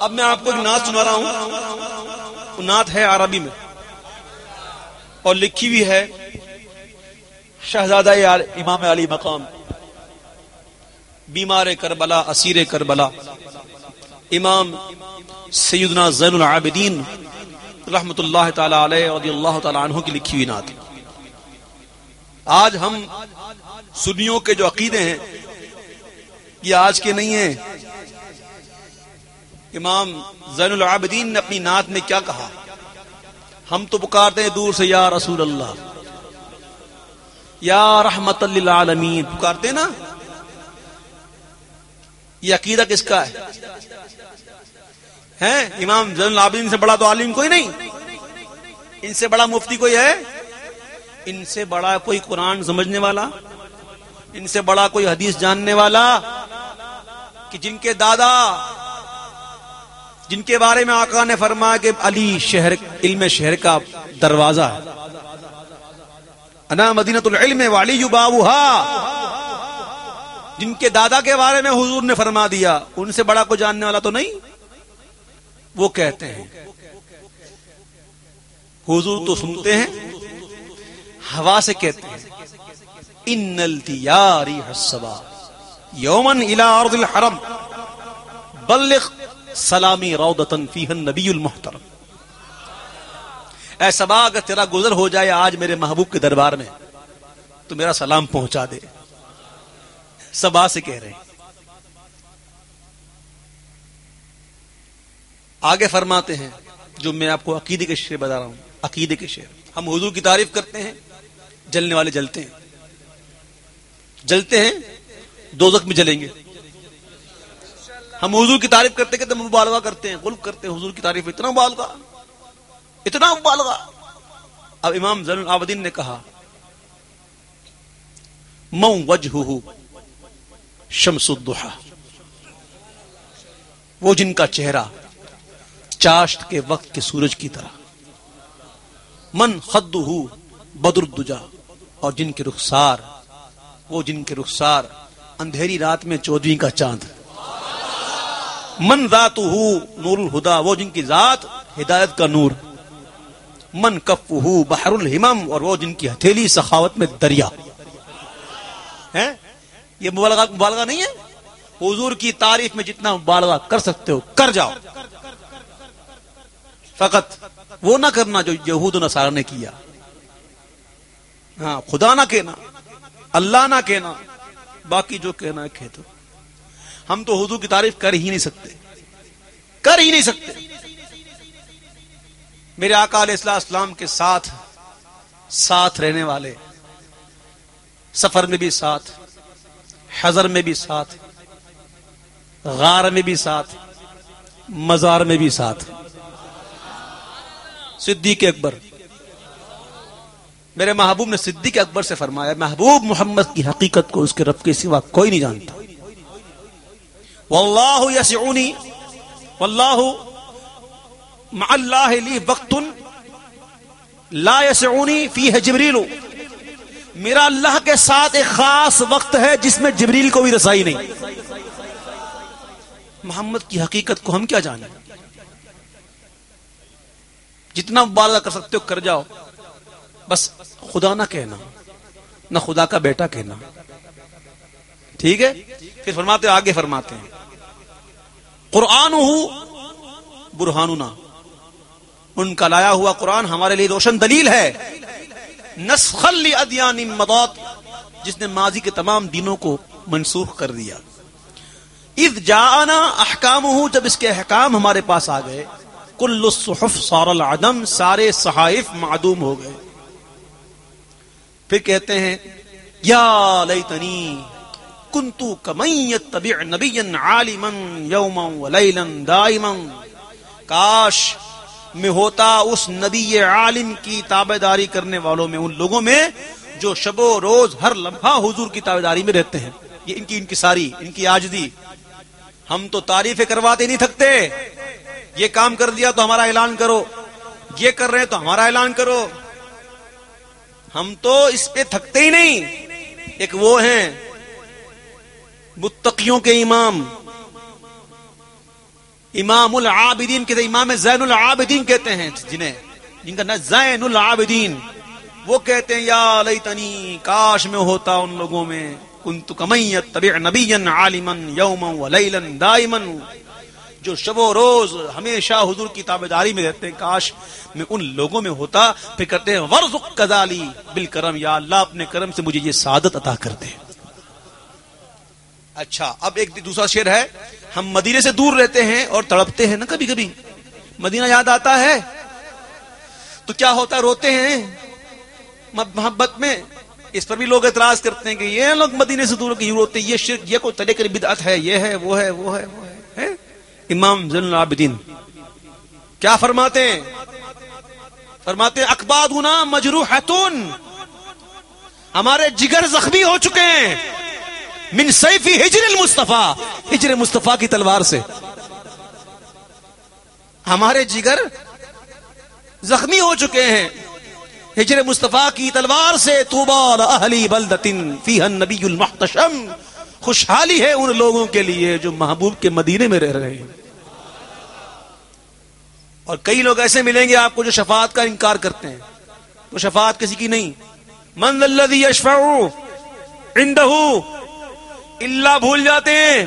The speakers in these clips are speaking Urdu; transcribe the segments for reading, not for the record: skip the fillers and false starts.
اب میں آپ کو ایک نعت سنا رہا ہوں. وہ نعت ہے عربی میں اور لکھی ہوئی ہے شہزادہ امام علی مقام، بیمار کربلا، اسیر کربلا، امام سیدنا زین العابدین رحمت اللہ تعالی علیہ رضی اللہ تعالی عنہ کی لکھی ہوئی نعت. آج ہم سنیوں کے جو عقیدے ہیں یہ آج کے نہیں ہیں. امام زین العابدین نے اپنی نعت میں کیا کہا؟ ہم تو پکارتے ہیں دور سے یا رسول اللہ، یا رحمت للعالمین پکارتے ہیں نا. یہ عقیدہ کس کا ہے؟ امام زین العابدین سے بڑا تو عالم کوئی نہیں، ان سے بڑا مفتی کوئی ہے؟ ان سے بڑا کوئی قرآن سمجھنے والا؟ ان سے بڑا کوئی حدیث جاننے والا؟ کہ جن کے دادا، جن کے بارے میں آقا نے فرمایا کہ علی شہر علم شہر کا دروازہ ہے، انا مدینۃ العلم وعلی بابھا، جن کے دادا کے بارے میں حضور نے فرما دیا، ان سے بڑا کوئی جاننے والا تو نہیں. وہ کہتے ہیں حضور تو سنتے ہیں، ہوا سے کہتے ہیں ان التیاری حسبا یومن الی ارض الحرم بلغ سلامی روضۃ فیہا النبی المحترم. اے صبا اگر تیرا گزر ہو جائے آج میرے محبوب کے دربار میں تو میرا سلام پہنچا دے. صبا سے کہہ رہے ہیں. آگے فرماتے ہیں جو میں آپ کو عقیدے کے شعر بتا رہا ہوں، عقیدے کے شعر. ہم حضور کی تعریف کرتے ہیں، جلنے والے جلتے ہیں، جلتے ہیں دوزخ میں جلیں گے. ہم حضور کی تعریف کرتے کہ مبالغہ کرتے ہیں، غلط کرتے ہیں حضور کی تعریف. اتنا مبالغہ، اتنا مبالغہ. اب امام زین العابدین نے کہا من وجہہ شمس الضحی، وہ جن کا چہرہ چاشت کے وقت کے سورج کی طرح، من خدہ بدر الدجا، اور جن کے رخسار، وہ جن کے رخسار اندھیری رات میں 14ویں کا چاند، من ذاتہ نور الہدا، وہ جن کی ذات ہدایت کا نور، من کفہ بحر الہمم، اور وہ جن کی ہتھیلی سخاوت میں دریا ہے. یہ مبالغہ نہیں ہے. حضور کی تعریف میں جتنا مبالغہ کر سکتے ہو کر جاؤ، فقط وہ نہ کرنا جو یہود و نصارہ نے کیا. ہاں، خدا نہ کہنا، اللہ نہ کہنا، باقی جو کہنا ہے کہہ دو. ہم تو حضور کی تعریف کر ہی نہیں سکتے، کر ہی نہیں سکتے. میرے آقا علیہ السلام کے ساتھ ساتھ رہنے والے، سفر میں بھی ساتھ، حضر میں بھی ساتھ، غار میں بھی ساتھ، مزار میں بھی ساتھ. صدیق اکبر، میرے محبوب نے صدیق اکبر سے فرمایا محبوب محمد کی حقیقت کو اس کے رب کے سوا کوئی نہیں جانتا. واللہ یسعنی، واللہ مع اللہ لی وقت لا یسعنی فیہ جبریل، میرا اللہ کے ساتھ ایک خاص وقت ہے جس میں جبریل کو بھی رسائی نہیں. محمد کی حقیقت کو ہم کیا جانیں؟ جتنا مبالغہ کر سکتے ہو کر جاؤ، بس خدا نہ کہنا، نہ خدا کا بیٹا کہنا. ٹھیک ہے. پھر فرماتے آگے فرماتے ہیں قرآنہ برہاننا، ان کا لایا ہوا قرآن ہمارے لیے روشن دلیل ہے. نسخا لادیان مضات، جس نے ماضی کے تمام دینوں کو منسوخ کر دیا. اذ جاءنا احکامہ، جب اس کے احکام ہمارے پاس آ گئے. کل الصحف صار العدم، سارے صحائف معدوم ہو گئے. پھر کہتے ہیں یا لیتنی کنت کمن یتبع نبیا عالما یوما ولیلا دائما، کاش میں ہوتا اس نبی عالم کی تابعداری کرنے والوں میں، ان لوگوں میں جو شب و روز ہر لمحہ حضور کی تابعداری میں رہتے ہیں. یہ ان کی انکساری، ان کی عاجزی. ہم تو تعریفیں کرواتے نہیں تھکتے. یہ کام کر دیا تو ہمارا اعلان کرو، یہ کر رہے ہیں تو ہمارا اعلان کرو. ہم تو اس پہ تھکتے ہی نہیں. ایک وہ ہیں متقیوں کے امام امام العابدین کہتے ہیں، امام زین العابدین کہتے ہیں جن کا نام زین العابدین، وہ کہتے ہیں یا لیتنی، کاش میں ہوتا ان لوگوں میں، کنت کمن یتبع نبیا عالما یوما ولیلا دائما، جو شب و روز ہمیشہ حضور کی تابعداری میں رہتے ہیں، کاش میں ان لوگوں میں ہوتا۔ پھر کرتے ہیں ورزق کذالی بالکرم، یا اللہ اپنے کرم سے مجھے یہ سعادت عطا کر دے۔ اچھا، اب ایک دوسرا شعر ہے، ہم مدینے سے دور رہتے ہیں اور تڑپتے ہیں نا، کبھی کبھی مدینہ یاد آتا ہے تو کیا ہوتا ہے، روتے ہیں محبت میں۔ اس پر بھی لوگ اعتراض کرتے ہیں کہ یہ لوگ مدینے سے دور کیوں روتے ہیں، یہ شرک، یہ کوئی طریقے کی بدعت ہے، یہ ہے وہ ہے وہ ہے وہ ہے۔ امام زین العابدین کیا فرماتے ہیں؟ فرماتے ہیں اکبادنا مجروحتن، ہمارے جگر زخمی ہو چکے ہیں، من سیف ہجر المصطفیٰ، ہجر مصطفیٰ کی تلوار سے ہمارے جگر زخمی ہو چکے ہیں ہجر مصطفیٰ کی تلوار سے۔ طوبی لأہلی بلدۃ فیہا النبی المحتشم، خوشحالی ہے ان لوگوں کے لیے جو محبوب کے مدینے میں رہ رہے ہیں۔ اور کئی لوگ ایسے ملیں گے آپ کو جو شفاعت کا انکار کرتے ہیں، تو شفاعت کسی کی نہیں۔ من ذا الذی یشفع عندہ، اللہ بھول جاتے ہیں۔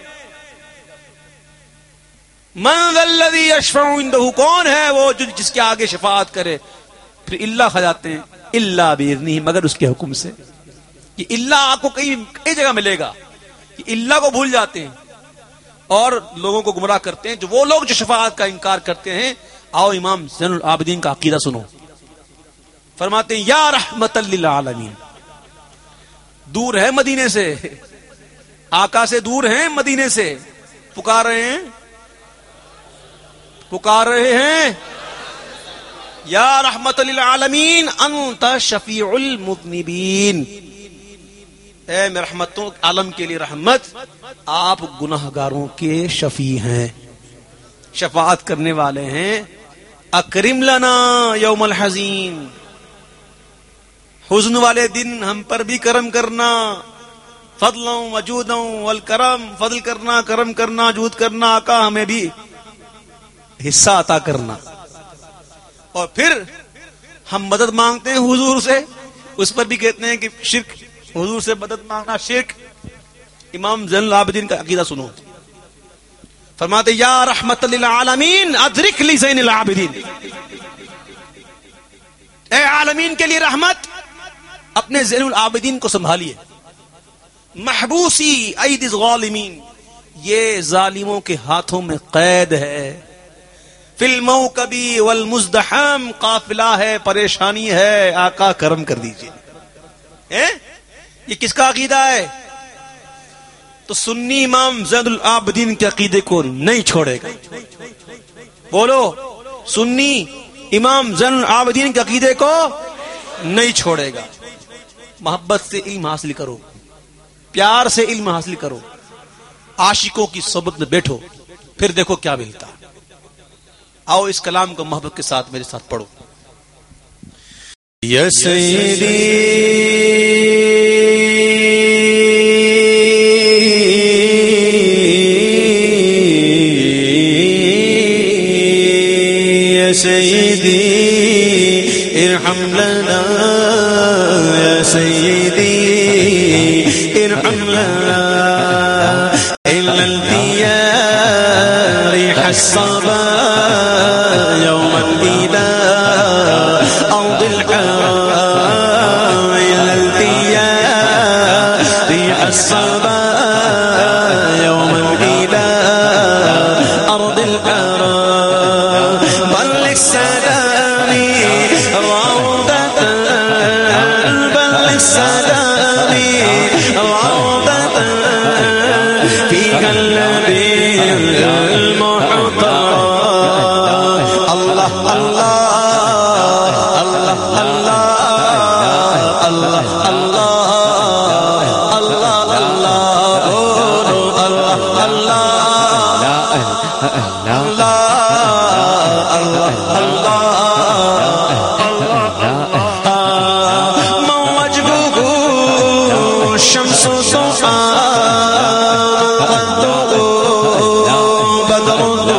من ذا الذی یشفع عندہ، کون ہے وہ جو جس کے آگے شفاعت کرے؟ پھر اللہ کھا جاتے ہیں، اللہ باذنہ، مگر اس کے حکم سے۔ یہ اللہ آپ کو کئی جگہ ملے گا، یہ اللہ کو بھول جاتے ہیں اور لوگوں کو گمراہ کرتے ہیں۔ جو وہ لوگ جو شفاعت کا انکار کرتے ہیں، آؤ امام زین العابدین کا عقیدہ سنو۔ فرماتے ہیں یا رحمت للعالمین، دور ہے مدینے سے، آقا سے دور ہیں مدینے سے، پکار رہے ہیں، پکار رہے ہیں یا رحمت للعالمین انت شفیع المذنبین، اے میں رحمتوں عالم کے لیے رحمت، آپ گناہگاروں کے شفیع ہیں، شفاعت کرنے والے ہیں۔ اکرم لنا یوم الحزین، حزن والے دن ہم پر بھی کرم کرنا، فضلا وجودا والکرم، فضل کرنا، کرم کرنا، جود کرنا، آقا ہمیں بھی حصہ عطا کرنا۔ اور پھر ہم مدد مانگتے ہیں حضور سے، اس پر بھی کہتے ہیں کہ شرک، حضور سے مدد مانگنا شرک۔ امام زین العابدین کا عقیدہ سنو، فرماتے یا رحمت للعالمین ادرک لی زین العابدین، اے عالمین کے لیے رحمت، اپنے زین العابدین کو سنبھالیے۔ محبوسی اید الظالمین، یہ ظالموں کے ہاتھوں میں قید ہے۔ فی الموکبی والمزدحم، قافلہ ہے، پریشانی ہے، آقا کرم کر دیجئے۔ یہ کس کا عقیدہ ہے؟ تو سنی امام زین العابدین کے عقیدے کو نہیں چھوڑے گا۔ بولو، سنی امام زین العابدین کے عقیدے کو نہیں چھوڑے گا۔ محبت سے علم حاصل کرو، پیار سے علم حاصل کرو، عاشقوں کی صحبت میں بیٹھو، پھر دیکھو کیا ملتا۔ آؤ اس کلام کو محبت کے ساتھ میرے ساتھ پڑھو۔ یا سیدی یا سیدی ارحم لنا، یا سیدی ارحم لنا، الا الانبیاء ریح الصبا يوم البداء أرض الحرام، إلى البياء ريح الصبا يوم البداء أرض الحرام، بلغ سلامي روضة، بلغ سلامي روضة فيها النبي المحترم، بدر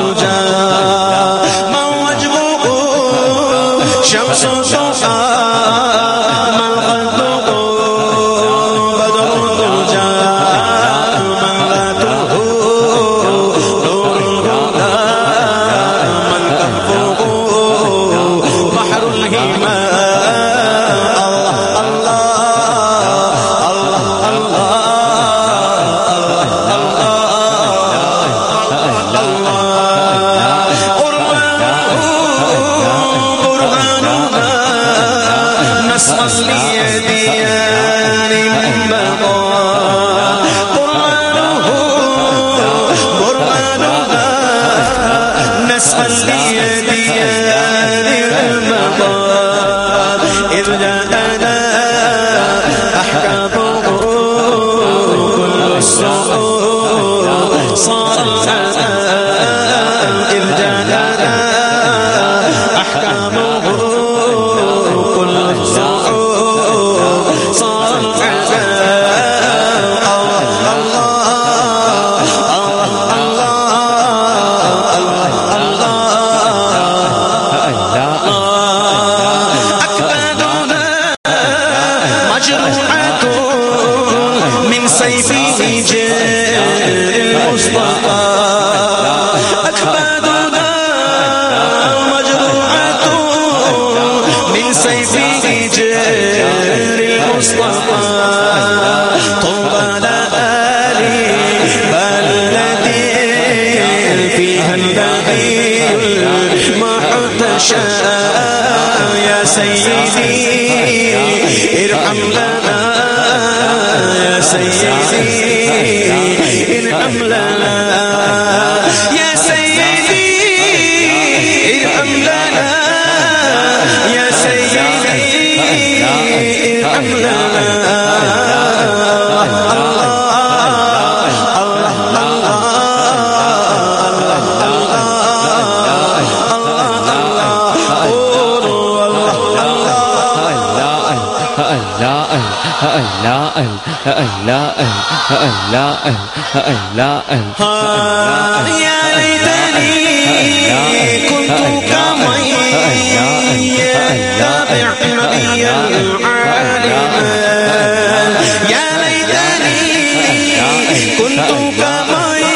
يا سيدي ارحم لنا يا سيدي ارحم لنا يا سيدي ارحم لنا يا سيدي ارحم لنا يا ليتني كنت كمي يتبع نبي العالم يا ليتني كنت كمي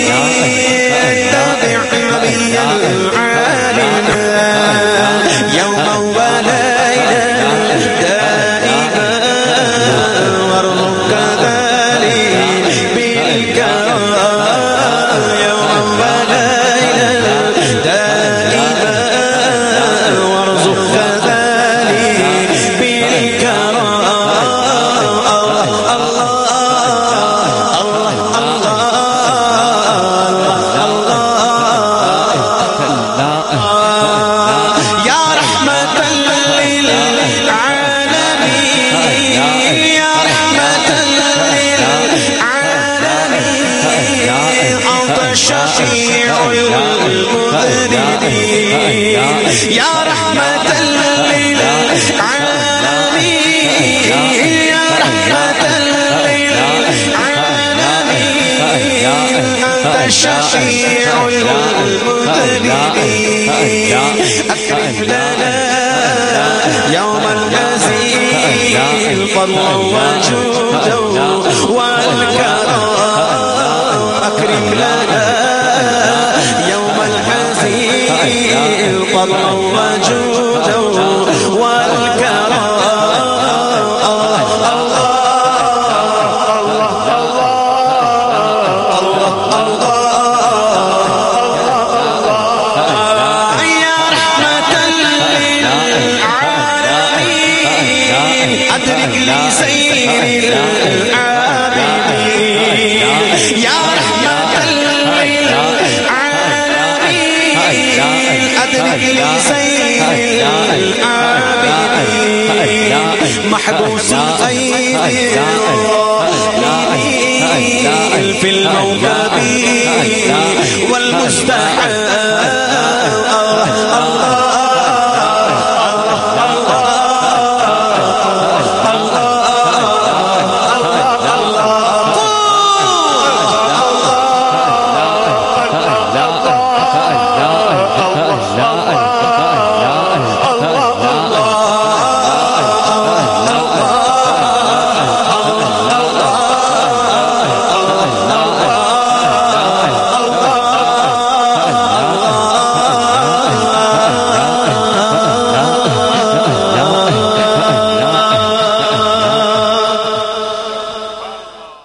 يتبع نبي العالم يوما وليلا دائما وارزق ذلك بالكرام يوما وليلا دائما وارزق ذلك بالكرام الشفيع المذنبين يا رحمة للعالمين يا رحمة للعالمين أنت الشفيع المذنبين أكرم لنا يوم الجزيل فضلا وجودا والكرم أكرم لنا يوم الحزين فضلا وجودا والكرم يا رحمة للعالمين أدرك لي سير العابدين يا رحمة للعالمين أدرك لي سير العابدين محبوس الغيب في الموكب والمستحيل